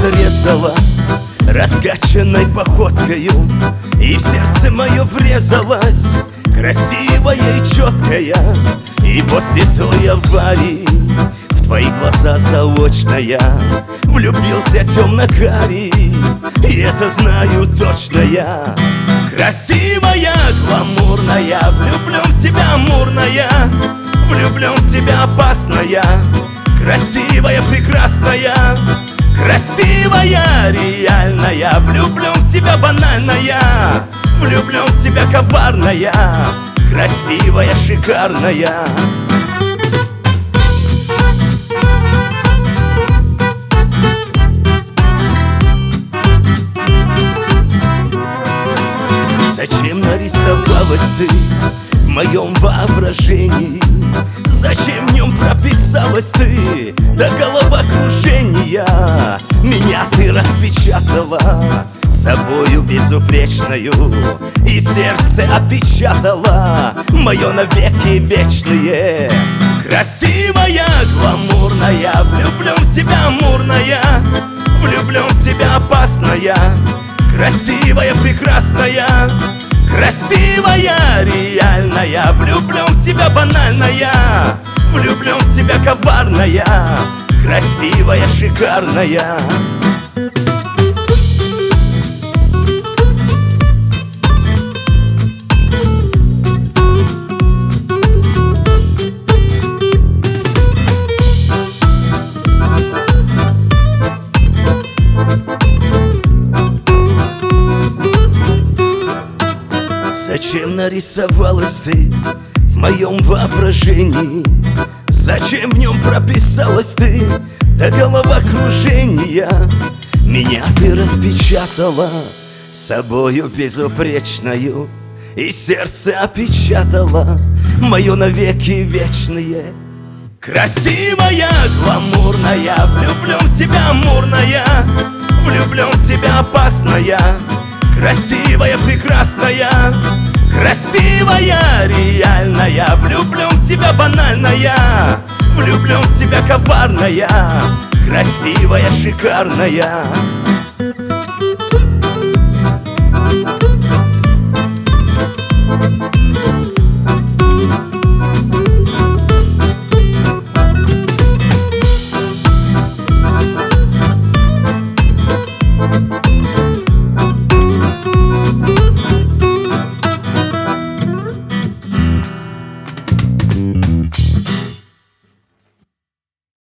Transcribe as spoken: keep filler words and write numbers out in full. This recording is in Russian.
нарезала раскачанной походкою, и в сердце мое врезалась красивая и четкая. И после той аварии в твои глаза заочно я влюбился темно-карий, и это знаю точно я. Красивая, гламурная, влюблен в тебя амурная, влюблен в тебя опасная, красивая, прекрасная, красивая, реальная, влюблен в тебя банальная, влюблен в тебя коварная, красивая, шикарная. Зачем нарисовалась ты в моем воображении? Зачем в нем прописалась ты до головокружения? Меня ты распечатала собою безупречною, и сердце опечатала мое навеки вечные. Красивая, гламурная, влюблен в тебя амурная, влюблен в тебя опасная, красивая, прекрасная, красивая, реальная, влюблен в тебя банальная, влюблен в тебя коварная, красивая, шикарная. Зачем нарисовалась ты в моем воображении? Зачем в нем прописалась ты до головокружения? Меня ты распечатала собою безупречною, и сердце опечатало мое навеки вечные. Красивая, гламурная, влюблен в тебя амурная, влюблен в тебя опасная, красивая, прекрасная, красивая, реальная, влюблен в тебя банальная, влюблен в тебя коварная, красивая, шикарная.